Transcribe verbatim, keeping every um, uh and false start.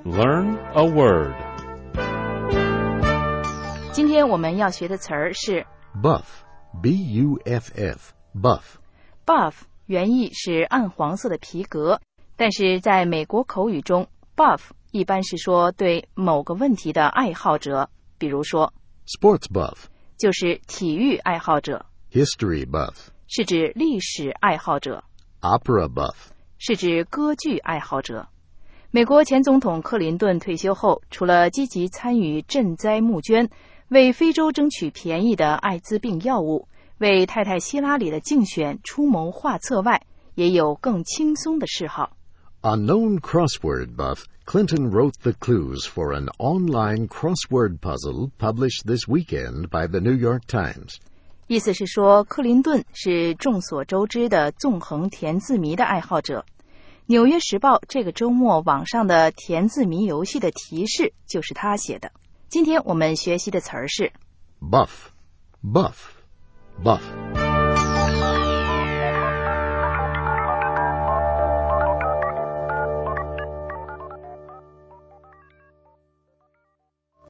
Learn a word. 今天我们要学的词儿是 Buff, B U F F, buff. buff， 原意是暗黄色的皮革，但是在美国口语中 buff 一般是说对某个问题的爱好者，比如说 Sports buff, 就是体育爱好者， history buff, 是指历史爱好者， opera buff. 是指歌剧爱好者。美国前总统克林顿退休后，除了积极参与赈灾募捐，为非洲争取便宜的艾滋病药物，为太太希拉里的竞选出谋划策外，也有更轻松的嗜好。 A known crossword buff, Clinton wrote the clues for an online crossword puzzle published this weekend by the New York Times. 意思是说，克林顿是众所周知的纵横填字谜的爱好者。纽约时报这个周末网上的填字谜游戏的提示就是他写的。今天我们学习的词儿是 Buff, buff, buff.